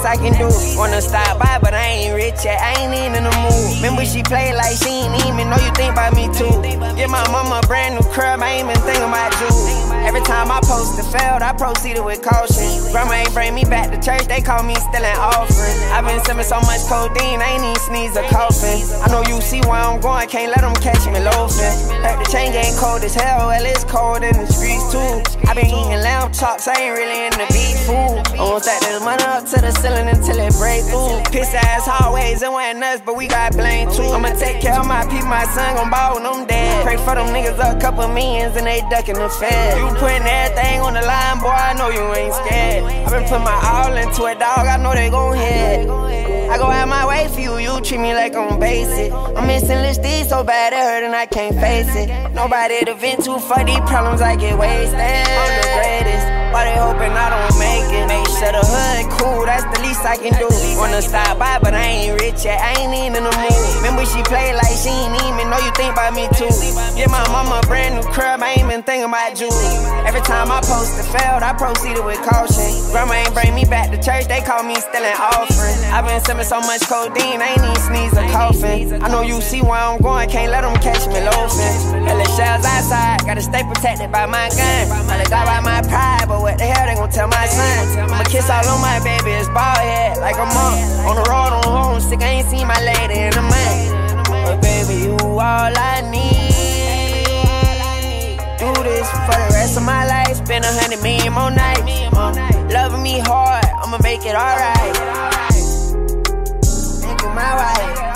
least I can do. Wanna stop by, but I ain't rich yet, I ain't even in the mood. Remember she played like she ain't even know you think about me too. Get my mama a brand new curb, I ain't even thinking about you. Every time I posted failed, I proceeded with caution. Grandma ain't bring me back to church, they call me stealing offering. I've been sipping so much codeine, I ain't even sneeze or coughing. I know you see where I'm going, can't let them catch me loafing. Heard the chain gang cold as hell, well it's cold in the streets too. I been eating lamb chops, I ain't really into beef food. I won't stack this money up to the ceiling until it break through. Piss ass hallways, it went nuts, but we got blame too. I'ma take care of my people, my son gon' ball when I'm dead. Pray for them niggas up, couple millions and they ducking the fed. You putting everything on the line, boy, I know you ain't scared. I been putting my all into it, dog, I know they gon' hit. I go out my way for you, you treat me like I'm basic. I'm missing Lil Steve so bad it hurt and I can't face it. Nobody to vent to for these problems, I get wasted. I'm the greatest, why they hoping I don't make it? Make sure the hood cool, that's the least I can do. Wanna stop by, but I ain't rich yet, I ain't even in the mood. Remember she played like she ain't even know you think about me too. Get my mama a brand new curb, I ain't even thinking about you. Every time I posted failed, I proceeded with caution. Grandma ain't bring me back to church, they call me stealing offering. I've been sipping so much codeine, I ain't even sneeze or coughing. I know you see where I'm going, can't let them catch me loafing. Hella shells outside, gotta stay protected by my gun. I let God by my pride, but what the hell they gon' tell my son? I'ma kiss all on my baby, it's bald head like I'm on the road on home sick, I ain't seen my lady in a month. But baby, you all I need. Do this for the rest of my life, spend 100 million more nights. Loving me hard, I'ma make it alright. Thank you, my wife.